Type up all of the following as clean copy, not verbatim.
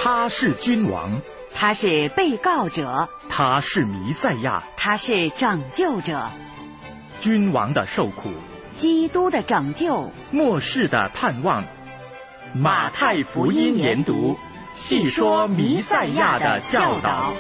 他是君王， 他是被告者， 他是弥赛亚， 他是拯救者。 君王的受苦， 基督的拯救， 末世的盼望。马太福音研读，细说弥赛亚的教导。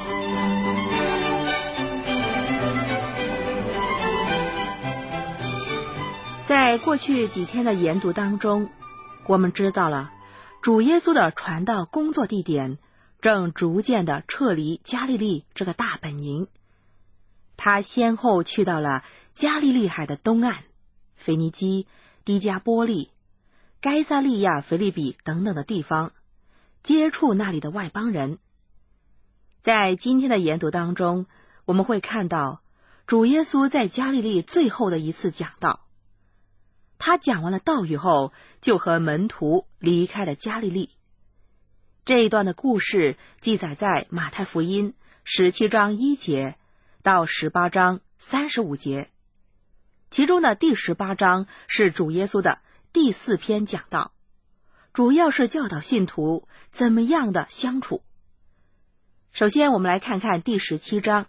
在过去几天的研读当中，我们知道了主耶稣的传道工作地点正逐渐的撤离加利利这个大本营。他先后去到了加利利海的东岸、腓尼基、低加波利、该撒利亚腓立比等等的地方，接触那里的外邦人。在今天的研读当中，我们会看到主耶稣在加利利最后的一次讲道。他讲完了道以后，就和门徒离开了加利利。这一段的故事记载在马太福音17章1节到18章35节，其中的第18章是主耶稣的第4篇讲道，主要是教导信徒怎么样的相处。首先我们来看看第17章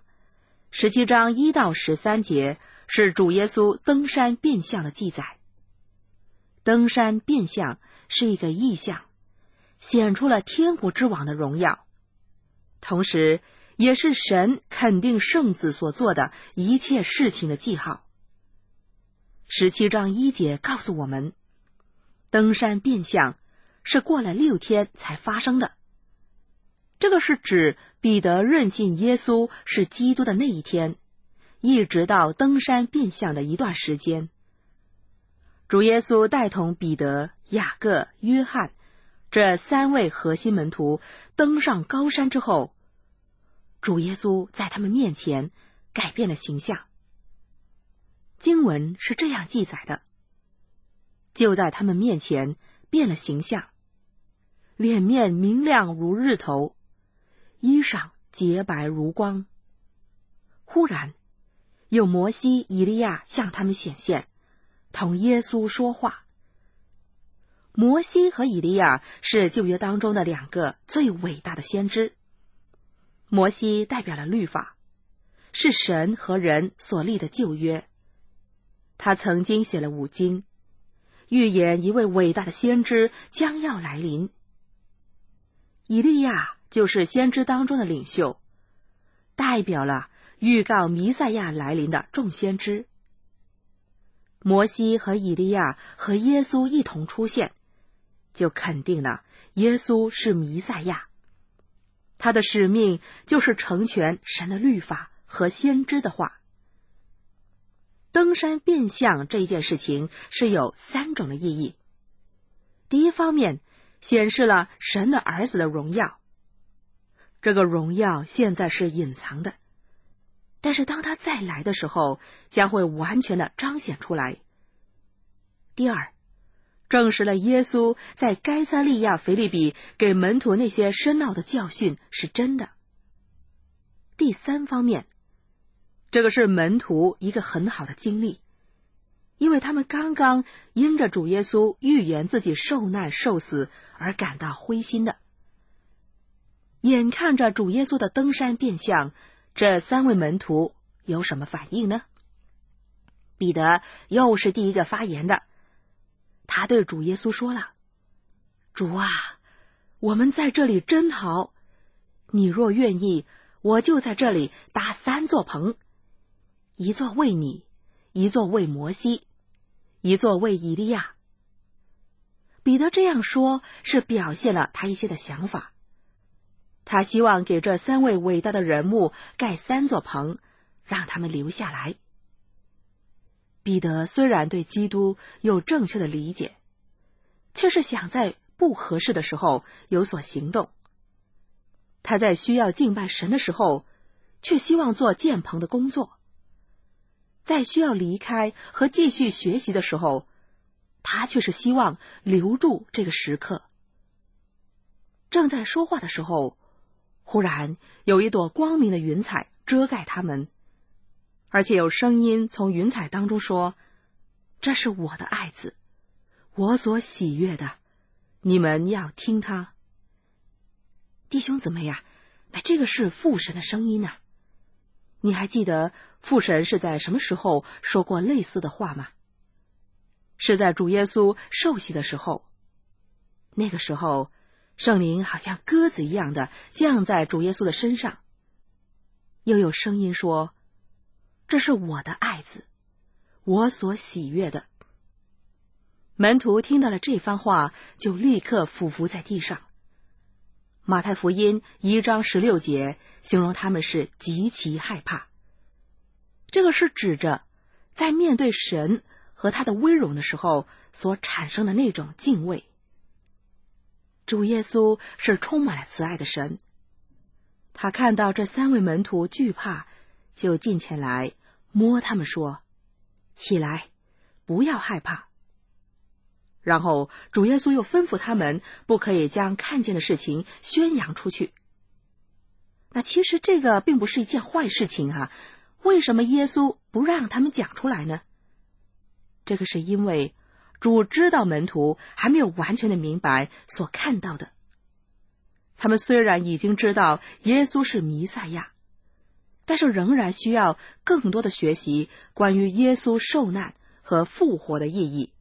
，17章1到13节是主耶稣登山变相的记载。登山变相是一个意象，显出了天国之王的荣耀，同时也是神肯定圣子所做的一切事情的记号。17章1节告诉我们，登山变相是过了6天才发生的，这个是指彼得认信耶稣是基督的那一天，一直到登山变相的一段时间。主耶稣带同彼得、雅各、约翰这3位核心门徒登上高山之后，主耶稣在他们面前改变了形象。经文是这样记载的：就在他们面前变了形象，脸面明亮如日头，衣裳洁白如光。忽然有摩西、以利亚向他们显现，同耶稣说话。摩西和以利亚是旧约当中的2个最伟大的先知。摩西代表了律法，是神和人所立的旧约。他曾经写了5经，预言一位伟大的先知将要来临。以利亚就是先知当中的领袖，代表了预告弥赛亚来临的众先知。摩西和以利亚和耶稣一同出现，就肯定了耶稣是弥赛亚。他的使命就是成全神的律法和先知的话。登山变相这一件事情是有3种的意义。第一方面，显示了神的儿子的荣耀，这个荣耀现在是隐藏的，但是当他再来的时候，将会完全的彰显出来。第二，证实了耶稣在该撒利亚腓立比给门徒那些深奥的教训是真的。第三方面，这个是门徒一个很好的经历，因为他们刚刚因着主耶稣预言自己受难受死而感到灰心的。眼看着主耶稣的登山变相，这3位门徒有什么反应呢？彼得又是第一个发言的，他对主耶稣说了：主啊，我们在这里真好，你若愿意，我就在这里搭3座棚，一座为你，一座为摩西，一座为以利亚。彼得这样说是表现了他一些的想法，他希望给这3位伟大的人物盖3座棚，让他们留下来。彼得虽然对基督有正确的理解，却是想在不合适的时候有所行动。他在需要敬拜神的时候，却希望做建棚的工作；在需要离开和继续学习的时候，他却是希望留住这个时刻。正在说话的时候，忽然有一朵光明的云彩遮盖他们，而且有声音从云彩当中说：这是我的爱子，我所喜悦的，你们要听他。 弟兄姊妹呀，这个是父神的声音啊！你还记得父神是在什么时候说过类似的话吗？是在主耶稣受洗的时候。那个时候，圣灵好像鸽子一样的降在主耶稣的身上。又有声音说：“这是我的爱子，我所喜悦的。”门徒听到了这番话，就立刻俯伏在地上。马太福音1章16节形容他们是极其害怕。这个是指着在面对神和他的威荣的时候所产生的那种敬畏。主耶稣是充满了慈爱的神，他看到这3位门徒惧怕，就近前来摸他们说：“起来，不要害怕。”然后主耶稣又吩咐他们不可以将看见的事情宣扬出去。那其实这个并不是一件坏事情啊，为什么耶稣不让他们讲出来呢？这个是因为主知道门徒还没有完全的明白所看到的。他们虽然已经知道耶稣是弥赛亚，但是仍然需要更多的学习关于耶稣受难和复活的意义。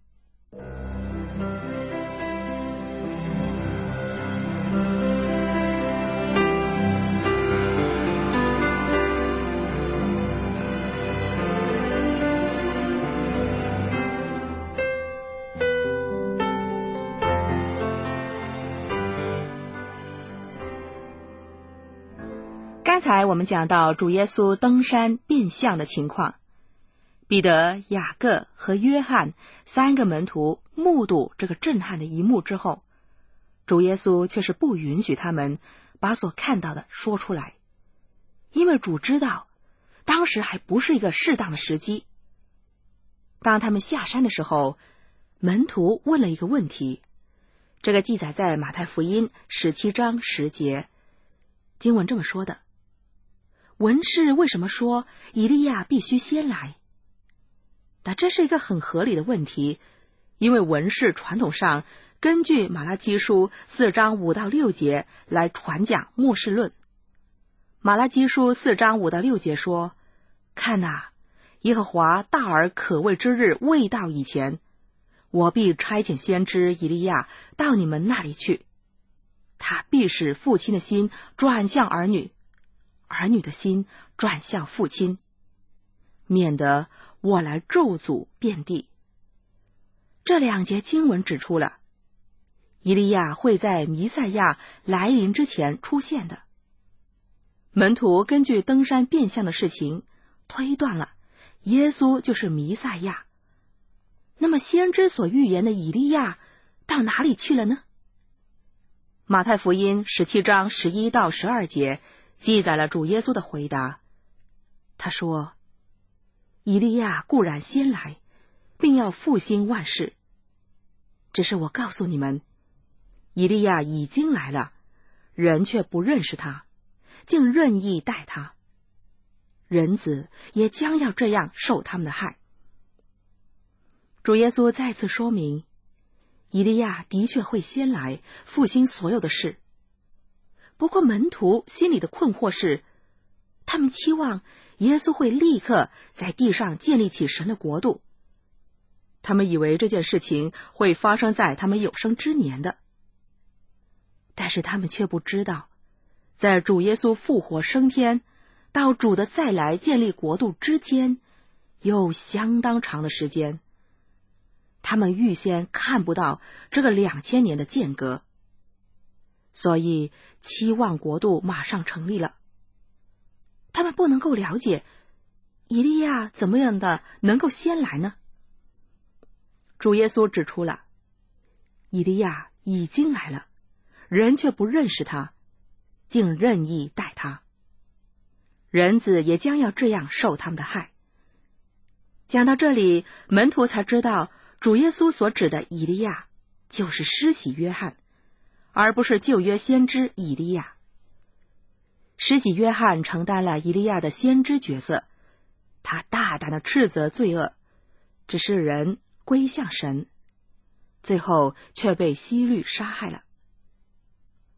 刚才我们讲到主耶稣登山变相的情况，彼得、雅各和约翰3个门徒目睹这个震撼的一幕之后，主耶稣却是不允许他们把所看到的说出来，因为主知道当时还不是一个适当的时机。当他们下山的时候，门徒问了一个问题，这个记载在马太福音17章10节，经文这么说的：文士为什么说以利亚必须先来？那这是一个很合理的问题，因为文士传统上根据马拉基书4章5到6节来传讲末世论。马拉基书4章5到6节说：看哪，耶和华大而可畏之日未到以前，我必差遣先知以利亚到你们那里去，他必使父亲的心转向儿女，儿女的心转向父亲，免得我来咒诅遍地。这2节经文指出了以利亚会在弥赛亚来临之前出现的。门徒根据登山变相的事情推断了耶稣就是弥赛亚。那么先知所预言的以利亚到哪里去了呢？马太福音17章11到12节记载了主耶稣的回答。他说：以利亚固然先来，并要复兴万事，只是我告诉你们，以利亚已经来了，人却不认识他，竟任意待他，人子也将要这样受他们的害。主耶稣再次说明，以利亚的确会先来复兴所有的事。不过门徒心里的困惑是，他们期望耶稣会立刻在地上建立起神的国度，他们以为这件事情会发生在他们有生之年的。但是他们却不知道，在主耶稣复活升天到主的再来建立国度之间有相当长的时间，他们预先看不到这个2000年的间隔，所以期望国度马上成立了。他们不能够了解以利亚怎么样的能够先来呢？主耶稣指出了，以利亚已经来了，人却不认识他，竟任意待他，人子也将要这样受他们的害。讲到这里，门徒才知道主耶稣所指的以利亚就是施洗约翰，而不是旧约先知以利亚。施洗约翰承担了以利亚的先知角色，他大胆的斥责罪恶，只是人归向神，最后却被希律杀害了。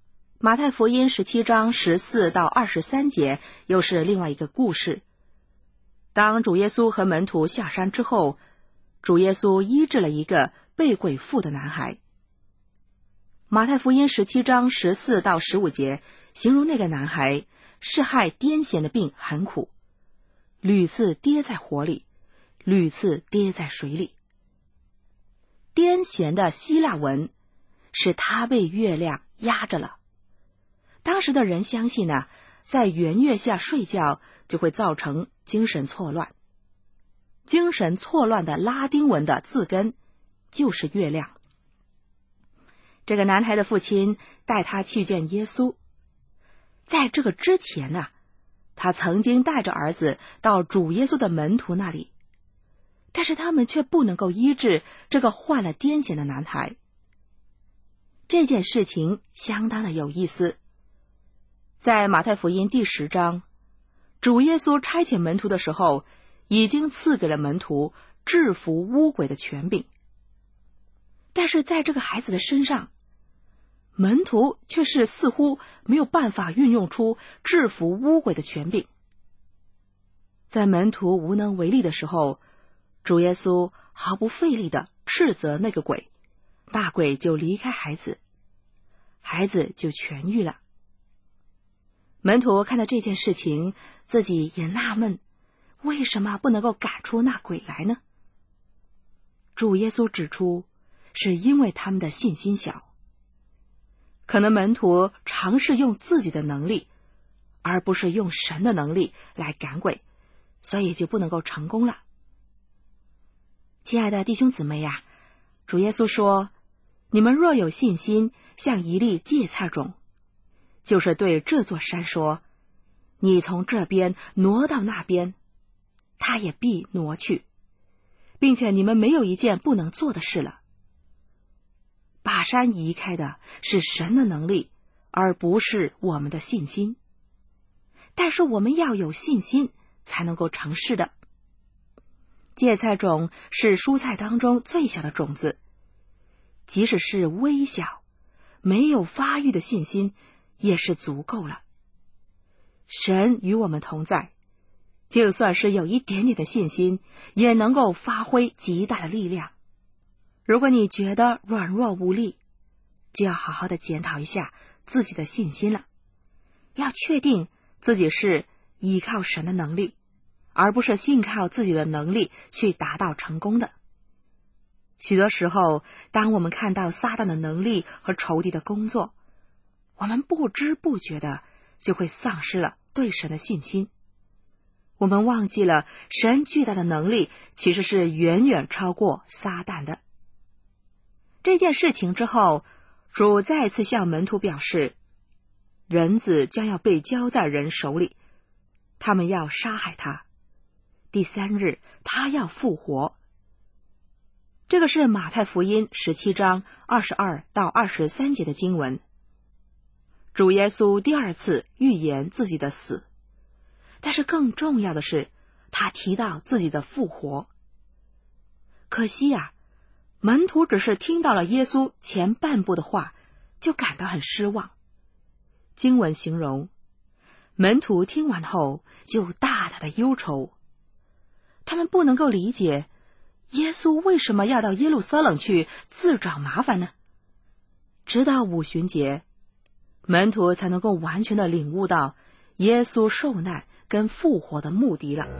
马太福音17章14到23节又是另外一个故事。当主耶稣和门徒下山之后，主耶稣医治了一个被鬼附的男孩。马太福音17章14到15节形容那个男孩是害癫痫的病很苦，屡次跌在火里，屡次跌在水里。癫痫的希腊文是他被月亮压着了。当时的人相信呢，在圆月下睡觉就会造成精神错乱。精神错乱的拉丁文的字根就是月亮。这个男孩的父亲带他去见耶稣。在这个之前呢，他曾经带着儿子到主耶稣的门徒那里，但是他们却不能够医治这个患了癫痫的男孩。这件事情相当的有意思。在马太福音第10章，主耶稣差遣门徒的时候，已经赐给了门徒制服污鬼的权柄。但是在这个孩子的身上，门徒却是似乎没有办法运用出制服污鬼的权柄。在门徒无能为力的时候，主耶稣毫不费力地斥责那个鬼，大鬼就离开孩子，孩子就痊愈了。门徒看到这件事情，自己也纳闷，为什么不能够赶出那鬼来呢？主耶稣指出，是因为他们的信心小。可能门徒尝试用自己的能力，而不是用神的能力来赶鬼，所以就不能够成功了。亲爱的弟兄姊妹呀，主耶稣说，你们若有信心，像一粒芥菜种，就是对这座山说，你从这边挪到那边，他也必挪去，并且你们没有一件不能做的事了。把山移开的是神的能力，而不是我们的信心。但是我们要有信心才能够成事的。芥菜种是蔬菜当中最小的种子，即使是微小没有发育的信心也是足够了。神与我们同在，就算是有一点点的信心，也能够发挥极大的力量。如果你觉得软弱无力，就要好好的检讨一下自己的信心了，要确定自己是依靠神的能力，而不是信靠自己的能力去达到成功的。许多时候，当我们看到撒旦的能力和仇敌的工作，我们不知不觉的就会丧失了对神的信心。我们忘记了神巨大的能力其实是远远超过撒旦的。这件事情之后，主再次向门徒表示，人子将要被交在人手里，他们要杀害他，第3日他要复活。这个是马太福音17章22到23节的经文。主耶稣第2次预言自己的死，但是更重要的是，他提到自己的复活。可惜呀，门徒只是听到了耶稣前半部的话，就感到很失望。经文形容，门徒听完后就大大的忧愁，他们不能够理解耶稣为什么要到耶路撒冷去自找麻烦呢？直到五旬节，门徒才能够完全的领悟到耶稣受难跟复活的目的了。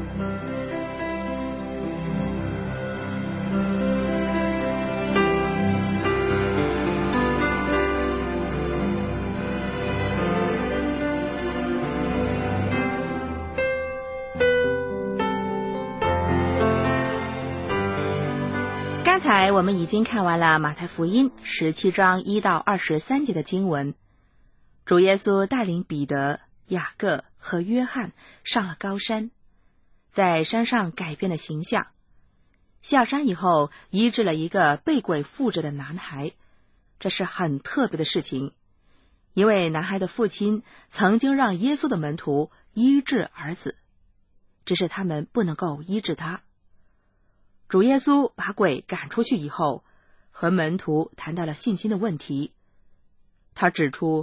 刚才我们已经看完了马太福音17章1到23节的经文。主耶稣带领彼得、雅各和约翰上了高山，在山上改变了形象。下山以后，医治了一个被鬼附着的男孩，这是很特别的事情，因为男孩的父亲曾经让耶稣的门徒医治儿子，只是他们不能够医治他。主耶稣把鬼赶出去以后，和门徒谈到了信心的问题。他指出，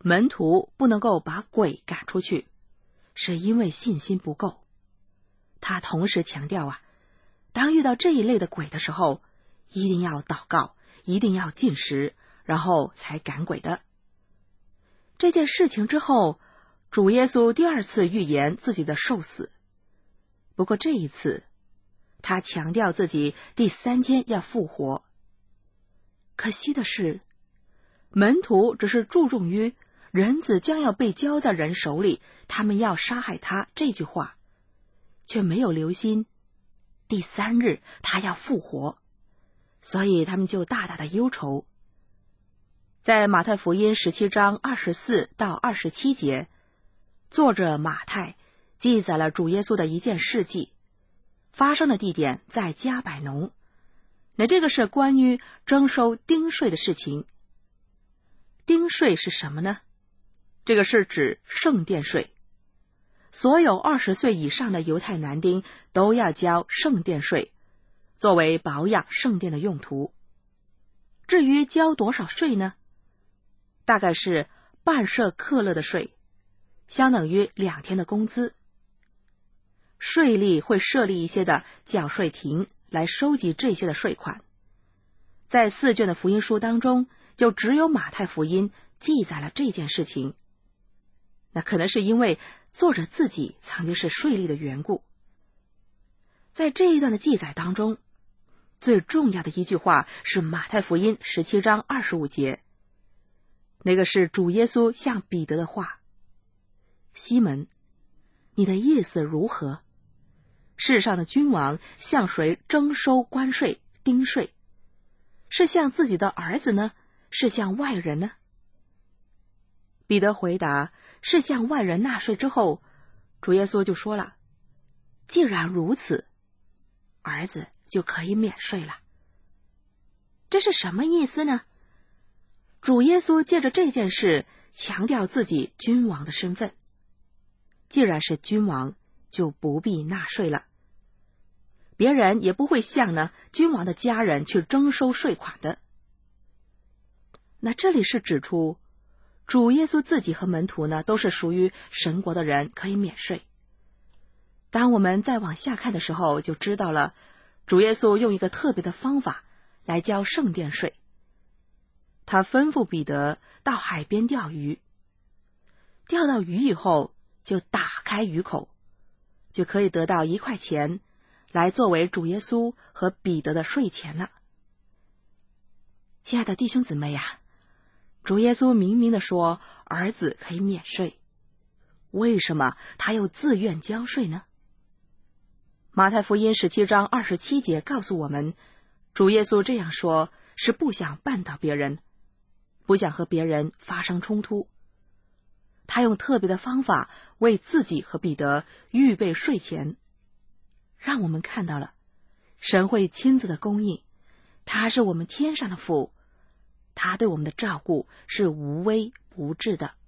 门徒不能够把鬼赶出去，是因为信心不够。他同时强调当遇到这一类的鬼的时候，一定要祷告，一定要禁食，然后才赶鬼的。这件事情之后，主耶稣第二次预言自己的受死。不过这一次，他强调自己第3天要复活。可惜的是，门徒只是注重于人子将要被交在人手里，他们要杀害他这句话，却没有留心第3日他要复活，所以他们就大大的忧愁。在马太福音17章24到27节，作者马太记载了主耶稣的一件事迹，发生的地点在迦百农。那这个是关于征收丁税的事情。丁税是什么呢？这个是指圣殿税。所有20岁以上的犹太男丁都要交圣殿税，作为保养圣殿的用途。至于交多少税呢？大概是半舍克勒的税，相等于2天的工资。税吏会设立一些的缴税亭来收集这些的税款。在4卷的福音书当中，就只有马太福音记载了这件事情。那可能是因为作者自己曾经是税吏的缘故。在这一段的记载当中，最重要的一句话是马太福音17章25节，那个是主耶稣向彼得的话：西门，你的意思如何？世上的君王向谁征收关税、丁税？是向自己的儿子呢？是向外人呢？彼得回答，是向外人纳税之后，主耶稣就说了：既然如此，儿子就可以免税了。这是什么意思呢？主耶稣借着这件事强调自己君王的身份。既然是君王，就不必纳税了。别人也不会向君王的家人去征收税款的。那这里是指出，主耶稣自己和门徒都是属于神国的人，可以免税。当我们再往下看的时候，就知道了主耶稣用一个特别的方法来交圣殿税。他吩咐彼得到海边钓鱼，钓到鱼以后就打开鱼口，就可以得到1块钱来作为主耶稣和彼得的税钱了。亲爱的弟兄姊妹主耶稣明明的说儿子可以免税，为什么他又自愿交税呢？马太福音17章27节告诉我们，主耶稣这样说是不想绊倒别人，不想和别人发生冲突。他用特别的方法为自己和彼得预备税钱，让我们看到了神会亲自的供应，他是我们天上的父，他对我们的照顾是无微不至的。